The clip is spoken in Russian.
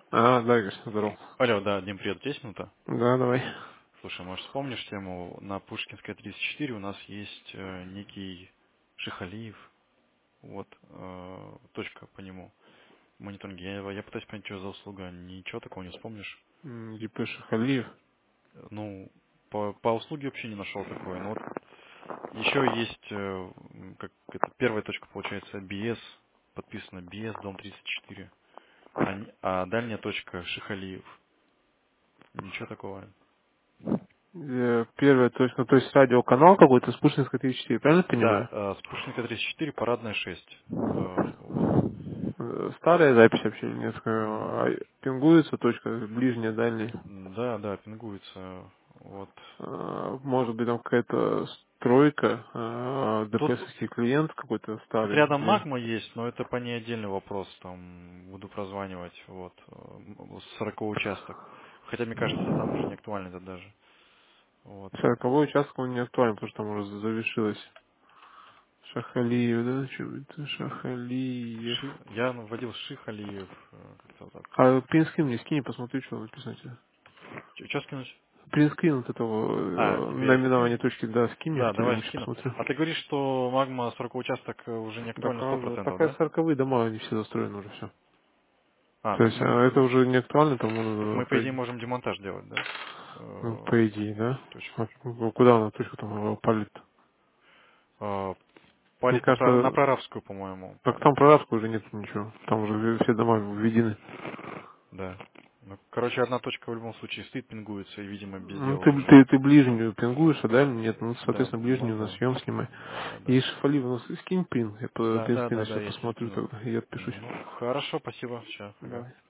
Да, конечно, здорово. Алло, да, Дим, привет, есть минута? Да, давай. Слушай, может, вспомнишь тему, на Пушкинской 34 у нас есть некий Шихалиев, вот, точка по нему, мониторинг. Я пытаюсь понять, что за услуга, ничего такого не вспомнишь? Депеш Халиев. Ну, по услуге вообще не нашел такое, но вот еще есть, как это, первая точка получается, BS, подписано BS, дом 34, а дальняя точка Шихалиев, ничего такого. Первая точка, то есть радиоканал какой-то с Пушкинской 34, правильно Да, понимаю? Спутника 34, парадная 6. Вот. Старая запись вообще или нет? М, Пингуется точка, ближняя, дальняя. Да, да, пингуется. Вот. Может быть там какая-то стройка, Тут, ДПСовский клиент какой-то тут старый. рядом Или магма есть, но это по ней отдельный вопрос. Там буду прозванивать. Вот. 40-й участок. Хотя, мне кажется, там уже не актуально это даже. Вот. 40-й участок он не актуален, потому что там уже завершилось. Шахалиев, да? Что это? Шахалиев. Я вводил Шихалиев. Как-то вот так. А принскрин мне скинь, посмотрю, что написано. Что скинуть? Принскрин от этого Тебе это скинуть? наименования точки, да, скинь мне в Да, давай Телеграм, сейчас скину. посмотрю. А ты говоришь, что магма 40 участок уже не Так, актуально 100%, пока да? 40-е дома, они все застроены уже все. То Так есть мы это уже не актуально, там Так можно мы, по идее, можем демонтаж делать, да? ну, по идее, да? Точку. Вот, ну, куда она точку там палит? Э, Мне Палит на кажется, Прорабскую, по-моему, так палит. там прорабска уже нет ничего. Там уже все дома введены. Да. Ну, короче, одна точка в любом случае стоит, пингуется, и, видимо, без Ну, дела ты, уже. ты, ты ближнюю пингуешь, а дальнюю нет. Ну, Да, соответственно, ну ближнюю на да. съем снимай. Да, да, И да. Шафалива, ну, скинь пин. Я по Да, да, принципе да, на да, себя я тебе посмотрю скину. тогда и отпишусь. Ну, хорошо, спасибо. Сейчас, ага. Давай.